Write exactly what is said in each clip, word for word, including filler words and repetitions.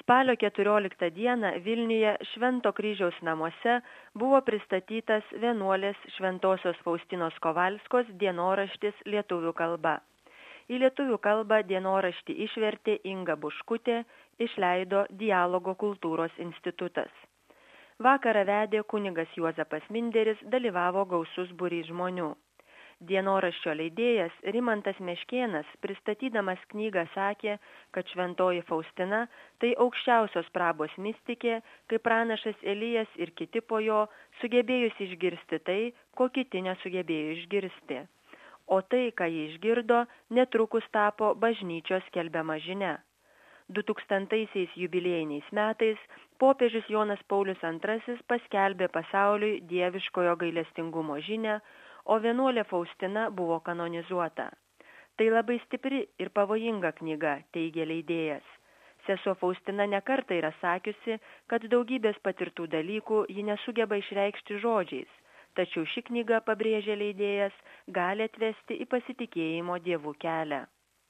Spalio keturioliktą dieną Vilniuje Švento kryžiaus namuose buvo pristatytas vienuolės Šventosios Faustinos Kovalskos dienoraštis lietuvių kalba. Į lietuvių kalbą dienoraštį išvertė Inga Buškutė, išleido Dialogo kultūros institutas. Vakarą vedė kunigas Juozapas Minderis, dalyvavo gausus būrys žmonių. Dienoraščio leidėjas Rimantas Meškėnas, pristatydamas knygą, sakė, kad Šventoji Faustina tai aukščiausios prabos mistikė, kaip pranašas Elijas ir kiti po jo, sugebėjusi išgirsti tai, ko kiti nesugebėjo išgirsti. O tai, ką jie išgirdo, netrukus tapo bažnyčios skelbiama žinia. dutūkstantaisiais jubiliejiniais metais popiežius Jonas Paulius antrasis paskelbė pasauliui dieviškojo gailestingumo žinią, o vienuolė Faustina buvo kanonizuota. Tai labai stipri ir pavojinga knyga, teigė leidėjas. Sesuo Faustina nekartą yra sakiusi, kad daugybės patirtų dalykų ji nesugeba išreikšti žodžiais, tačiau ši knyga, pabrėžė leidėjas, gali atvesti į pasitikėjimo Dievu kelią.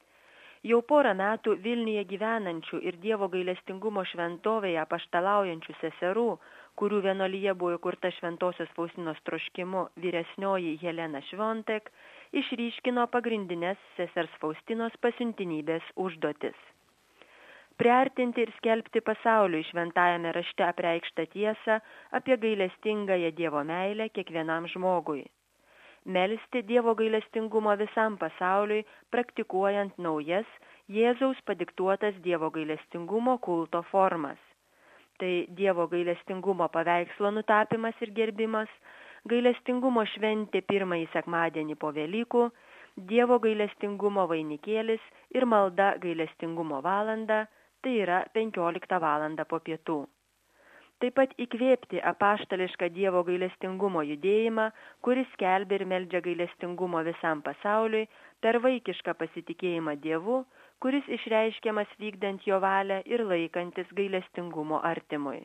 Jau porą metų Vilniuje gyvenančių ir Dievo gailestingumo šventovėje apaštalaujančių seserų, kurių vienuolija buvo įkurta Šventosios Faustinos troškimu vyresnioji Helena Šviontek, išryškino pagrindinės sesers Faustinos pasiuntinybės užduotis. Priartinti ir skelbti pasauliui šventajame rašte apreikštą tiesą apie gailestingąją Dievo meilę kiekvienam žmogui. Melsti Dievo gailestingumo visam pasauliui, praktikuojant naujas Jėzaus padiktuotas Dievo gailestingumo kulto formas. Tai Dievo gailestingumo paveikslo nutapimas ir gerbimas, gailestingumo šventė pirmąjį sekmadienį po Velykų, Dievo gailestingumo vainikėlis ir malda gailestingumo valanda, tai yra penkioliktą valandą po pietų. Taip pat įkvėpti apaštališką Dievo gailestingumo judėjimą, kuris skelbia ir meldžia gailestingumo visam pasauliui per vaikišką pasitikėjimą Dievu, kuris išreiškiamas vykdant jo valią ir laikantis gailestingumo artimui.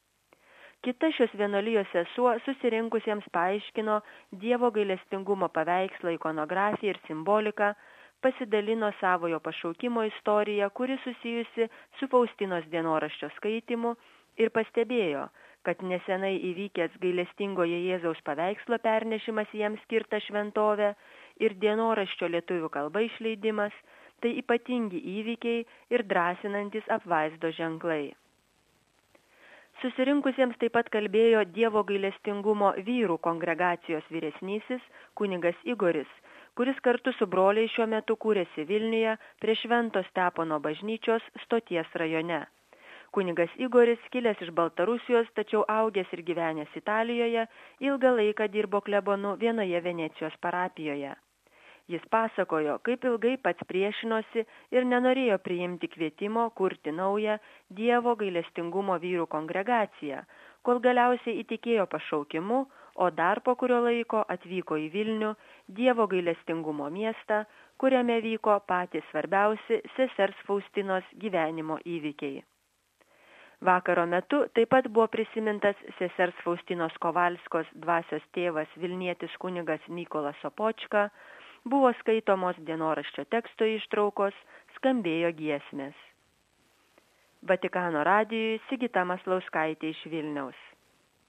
Kita šios vienuolijos sesuo susirinkusiems paaiškino Dievo gailestingumo paveikslo ikonografiją ir simboliką, pasidalino savojo pašaukimo istoriją, kuri susijusi su Faustinos dienoraščio skaitymu, ir pastebėjo, kad nesenai įvykęs gailestingojo Jėzaus paveikslo pernešimas jiems skirtą šventovę ir dienoraščio lietuvių kalba išleidimas, tai ypatingi įvykiai ir drąsinantis apvaizdo ženklai. Susirinkusiems taip pat kalbėjo Dievo gailestingumo vyrų kongregacijos vyresnysis kunigas Igoris, kuris kartu su broliais šiuo metu kūrėsi Vilniuje prie Švento Stepono bažnyčios Stoties rajone. Kunigas Igoris, kilęs iš Baltarusijos, tačiau augęs ir gyvenęs Italijoje, ilgą laiką dirbo klebonu vienoje Venecijos parapijoje. Jis pasakojo, kaip ilgai pats priešinosi ir nenorėjo priimti kvietimo kurti naują Dievo gailestingumo vyrų kongregaciją, kol galiausiai įtikėjo pašaukimu, o dar po kurio laiko atvyko į Vilnių, Dievo gailestingumo miestą, kuriame vyko patys svarbiausi sesers Faustinos gyvenimo įvykiai. Vakaro metu taip pat buvo prisimintas sesers Faustinos Kovalskos dvasios tėvas Vilnietis kunigas Mykolas Sopočka, buvo skaitomos dienoraščio teksto ištraukos, skambėjo giesmės. Vatikano radijui Sigita Maslauskaitė iš Vilniaus.